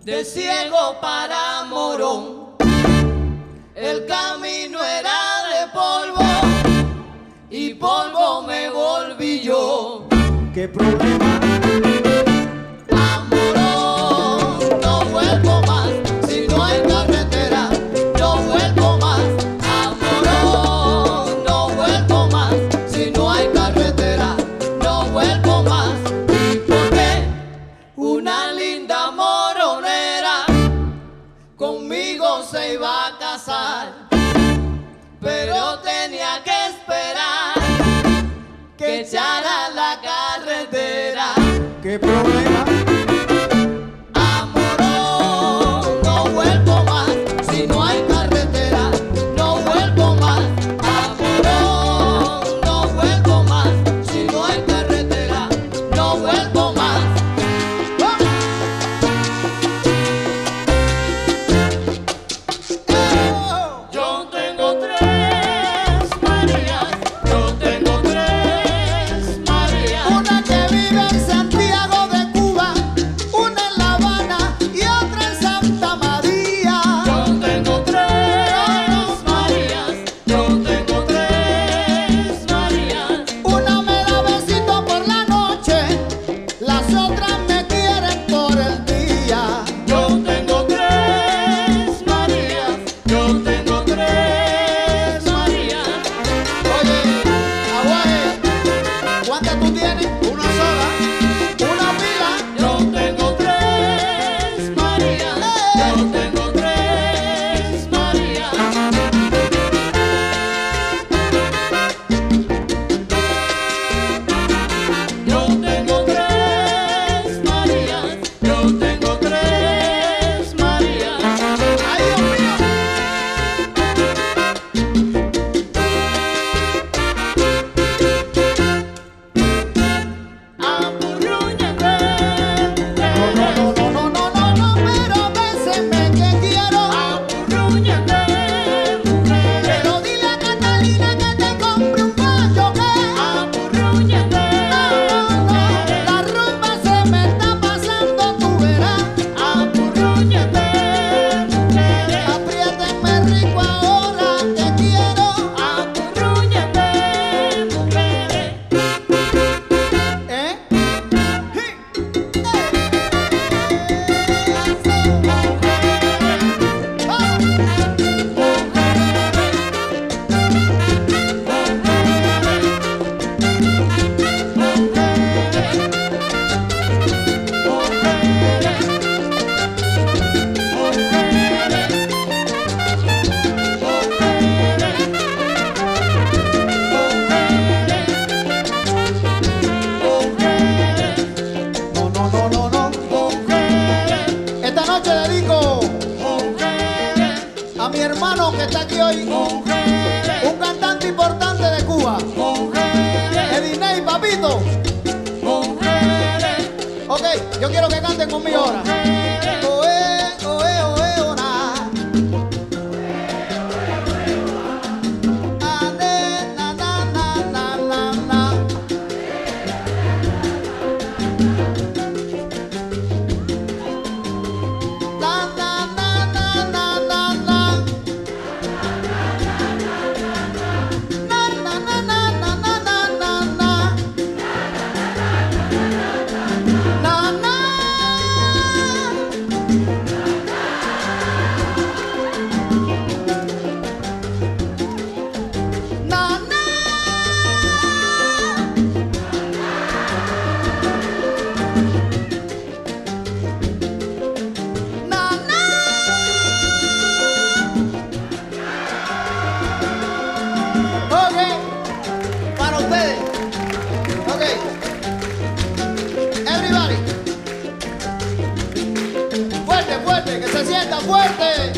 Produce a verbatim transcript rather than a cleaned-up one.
de ciego para morón. El camino era de polvo y polvo me volví yo. ¿Qué problema? Conmigo se iba a casar, pero tenía que esperar que echara la carretera. ¿Qué problema? Amorón, no vuelvo más si no hay carretera. No vuelvo más. Amorón, no vuelvo más si no hay carretera. No vuelvo más. A mi hermano que está aquí hoy, mujeres, un cantante importante de Cuba, mujeres, Ediney, papito. Mujeres. Ok, yo quiero que canten conmigo ahora. Oe, oe, oe, ona. Ane, na, na, na, na, na, na. Na, na, na, na, na, na, na. Na, na, na, na, na, na, na, na, na. Na, na. Na, na. Na, na. Ok, para ustedes. Ok, everybody. Fuerte, fuerte, que se sienta fuerte.